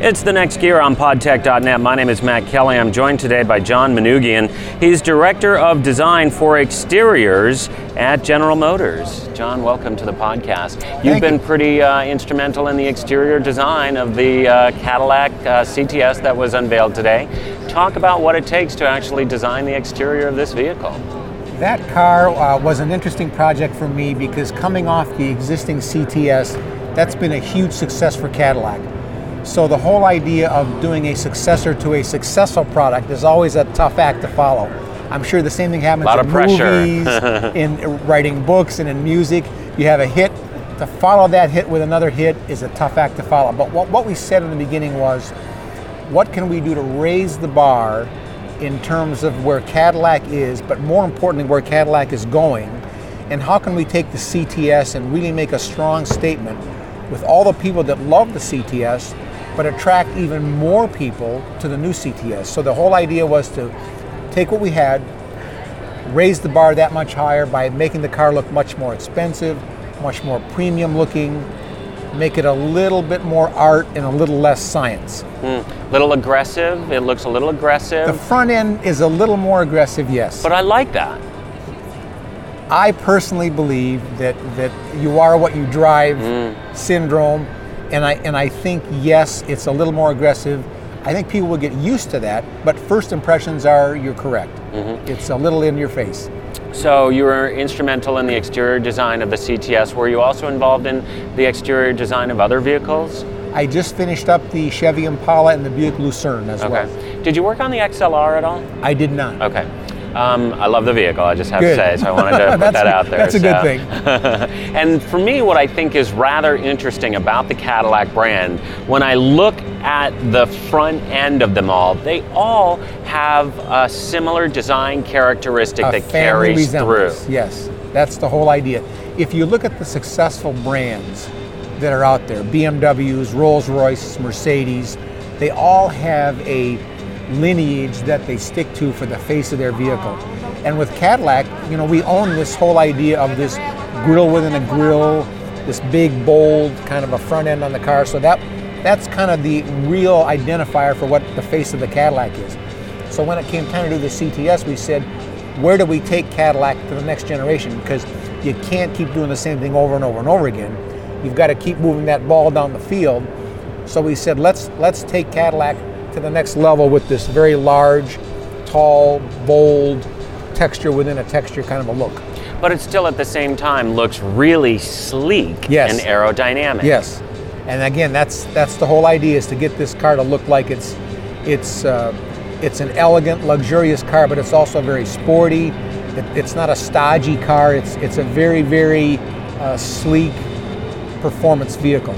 It's The Next Gear on podtech.net. My name is Matt Kelly. I'm joined today by John Manoogian. He's Director of Design for Exteriors at General Motors. John, welcome to the podcast. You've been pretty instrumental in the exterior design of the Cadillac CTS that was unveiled today. Talk about what it takes to actually design the exterior of this vehicle. That car was an interesting project for me because coming off the existing CTS, that's been a huge success for Cadillac. So the whole idea of doing a successor to a successful product is always a tough act to follow. I'm sure the same thing happens in movies, in writing books, and in music. You have a hit. To follow that hit with another hit is a tough act to follow. But what we said in the beginning was, what can we do to raise the bar in terms of where Cadillac is, but more importantly, where Cadillac is going, and how can we take the CTS and really make a strong statement with all the people that love the CTS, but attract even more people to the new CTS. So the whole idea was to take what we had, raise the bar that much higher by making the car look much more expensive, much more premium looking, make it a little bit more art and a little less science. Little aggressive, it looks a little aggressive. The front end is a little more aggressive, yes. But I like that. I personally believe that you are what you drive syndrome, and I think, yes, it's a little more aggressive. I think people will get used to that, but first impressions are, you're correct. It's a little in your face. So you were instrumental in the exterior design of the CTS. Were you also involved in the exterior design of other vehicles? I just finished up the Chevy Impala and the Buick Lucerne as well. Did you work on the XLR at all? I did not. Okay. I love the vehicle, I just have to say, so I wanted to put that out there. That's a good thing. And for me, what I think is rather interesting about the Cadillac brand, when I look at the front end of them all, they all have a similar design characteristic that carries through. Yes, that's the whole idea. If you look at the successful brands that are out there, BMWs, Rolls-Royce, Mercedes, they all have a lineage that they stick to for the face of their vehicle. And with Cadillac, you know, we own this whole idea of this grille within a grille, this big, bold kind of a front end on the car. So that's kind of the real identifier for what the face of the Cadillac is. So when it came time to do the CTS, we said, where do we take Cadillac to the next generation? Because you can't keep doing the same thing over and over and over again. You've got to keep moving that ball down the field. So we said, let's take Cadillac to the next level with this very large, tall, bold texture within a texture kind of a look. But it still at the same time looks really sleek and aerodynamic. Yes, and again, that's the whole idea, is to get this car to look like it's an elegant, luxurious car, but it's also very sporty. It's not a stodgy car. It's a very, very sleek performance vehicle.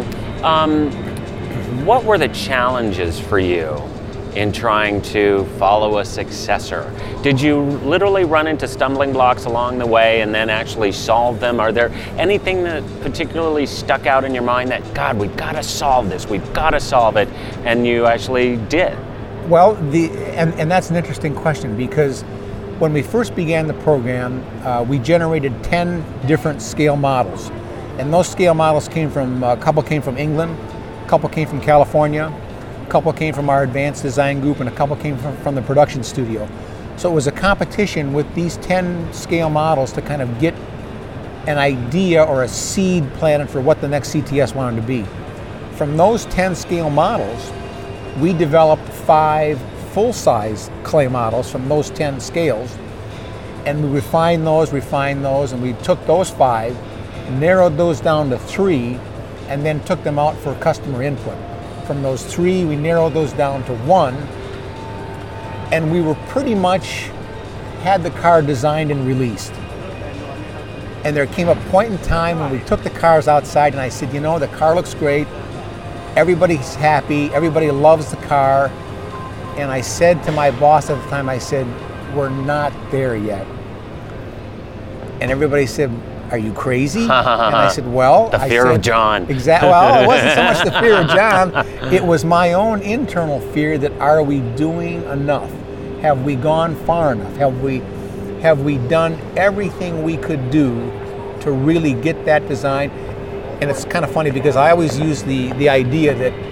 What were the challenges for you in trying to follow a successor? Did you literally run into stumbling blocks along the way and then actually solve them? Are there anything that particularly stuck out in your mind that, God, we've got to solve this, we've got to solve it, and you actually did? Well, and that's an interesting question, because when we first began the program, we generated 10 different scale models. And those scale models a couple came from England, a couple came from California, a couple came from our advanced design group, and a couple came from the production studio. So it was a competition with these 10 scale models to kind of get an idea or a seed planted for what the next CTS wanted to be. From those 10 scale models, we developed 5 full-size clay models from those 10 scales, and we refined those, and we took those 5, narrowed those down to 3, and then took them out for customer input. From those 3, we narrowed those down to 1, and we were pretty much had the car designed and released. And there came a point in time when we took the cars outside, and I said, you know, the car looks great, everybody's happy, everybody loves the car, and I said to my boss at the time, I said, we're not there yet. And everybody said, are you crazy? And I said, well... The fear of John. Exactly. Well, it wasn't so much the fear of John. It was my own internal fear that, are we doing enough? Have we gone far enough? Have we done everything we could do to really get that design? And it's kind of funny because I always use the idea that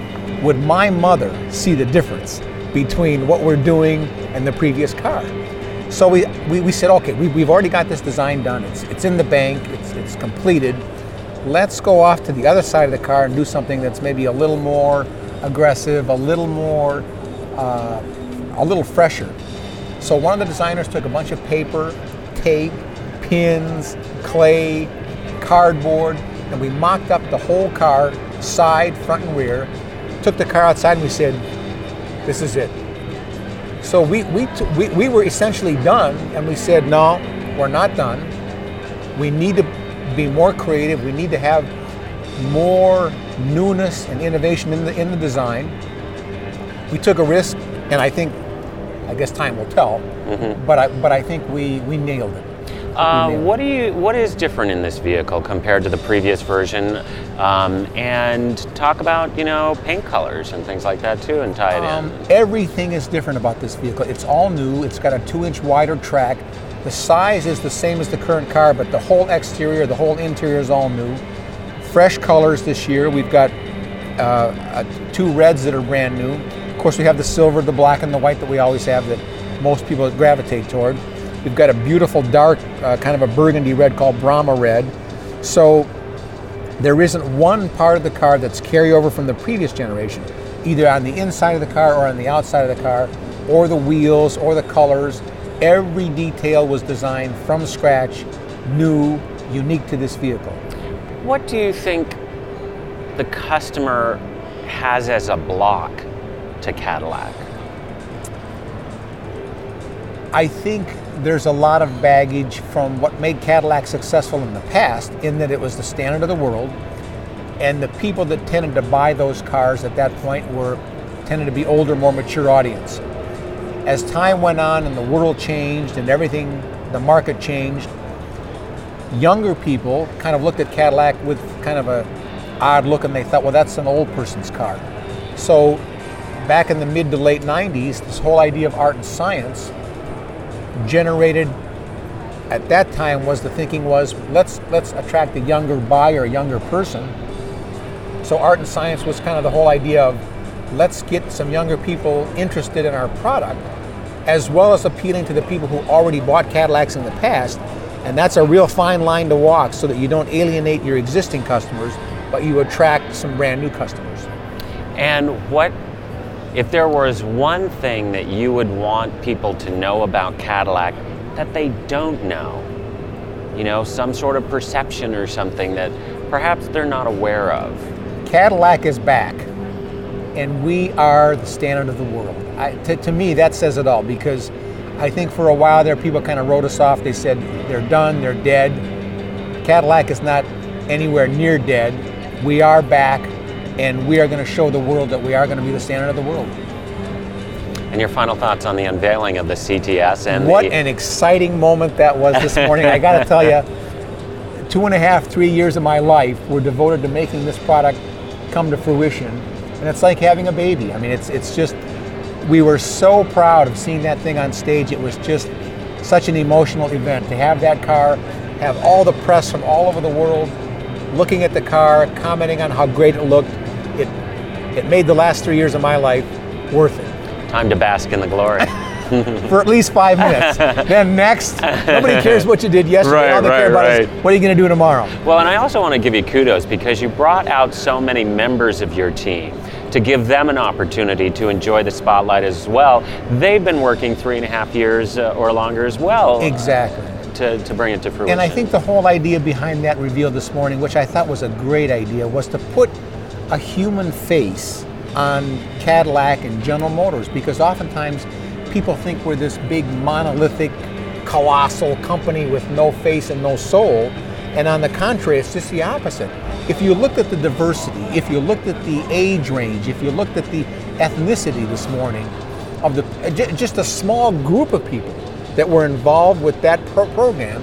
would my mother see the difference between what we're doing and the previous car? So we said, okay, we've already got this design done. It's in the bank. It's completed. Let's go off to the other side of the car and do something that's maybe a little more aggressive, a little fresher. So one of the designers took a bunch of paper, tape, pins, clay, cardboard, and we mocked up the whole car, side, front, and rear. Took the car outside and we said, this is it. So we were essentially done, and we said, no, we're not done. We need to be more creative. We need to have more newness and innovation in the design. We took a risk, and I guess time will tell. Mm-hmm. But I think we nailed it. What is different in this vehicle compared to the previous version? And talk about paint colors and things like that too, and tie it in. Everything is different about this vehicle. It's all new. It's got a 2-inch wider track. The size is the same as the current car, but the whole exterior, the whole interior is all new. Fresh colors this year. We've got 2 reds that are brand new. Of course, we have the silver, the black, and the white that we always have that most people gravitate toward. We've got a beautiful dark, kind of a burgundy red called Brahma red. So there isn't one part of the car that's carryover from the previous generation, either on the inside of the car or on the outside of the car, or the wheels, or the colors. Every detail was designed from scratch, new, unique to this vehicle. What do you think the customer has as a block to Cadillac? I think there's a lot of baggage from what made Cadillac successful in the past, in that it was the standard of the world, and the people that tended to buy those cars at that point tended to be older, more mature audience. As time went on and the world changed and everything, the market changed, younger people kind of looked at Cadillac with kind of a odd look, and they thought, well, that's an old person's car. So back in the mid to late 90s, this whole idea of art and science generated, at that time, the thinking was, let's attract a younger buyer, a younger person. So art and science was kind of the whole idea of, let's get some younger people interested in our product, as well as appealing to the people who already bought Cadillacs in the past. And that's a real fine line to walk, so that you don't alienate your existing customers, but you attract some brand new customers. And if there was one thing that you would want people to know about Cadillac that they don't know, some sort of perception or something that perhaps they're not aware of? Cadillac is back, and we are the standard of the world. To me, that says it all, because I think for a while there, people kind of wrote us off. They said, they're done, they're dead. Cadillac is not anywhere near dead. We are back. And we are going to show the world that we are going to be the standard of the world. And your final thoughts on the unveiling of the CTS? And what an exciting moment that was this morning. I got to tell you, 2.5, 3 years of my life were devoted to making this product come to fruition. And it's like having a baby. I mean, it's just, we were so proud of seeing that thing on stage. It was just such an emotional event to have that car, have all the press from all over the world looking at the car, commenting on how great it looked. It made the last 3 years of my life worth it. Time to bask in the glory. For at least 5 minutes. Then next, nobody cares what you did yesterday. All they care about is, what are you going to do tomorrow? Well, and I also want to give you kudos, because you brought out so many members of your team to give them an opportunity to enjoy the spotlight as well. They've been working 3.5 years or longer as well. Exactly. To bring it to fruition. And I think the whole idea behind that reveal this morning, which I thought was a great idea, was to put a human face on Cadillac and General Motors, because oftentimes people think we're this big monolithic, colossal company with no face and no soul, and on the contrary, it's just the opposite. If you looked at the diversity, if you looked at the age range, if you looked at the ethnicity this morning of just a small group of people that were involved with that program,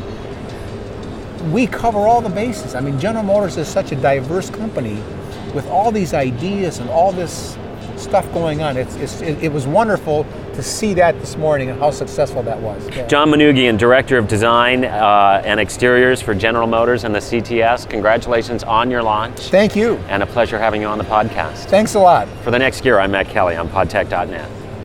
we cover all the bases. I mean, General Motors is such a diverse company with all these ideas and all this stuff going on. It was wonderful to see that this morning and how successful that was. Yeah. John Manoogian, Director of Design and Exteriors for General Motors and the CTS. Congratulations on your launch. Thank you. And a pleasure having you on the podcast. Thanks a lot. For the next year, I'm Matt Kelly on podtech.net.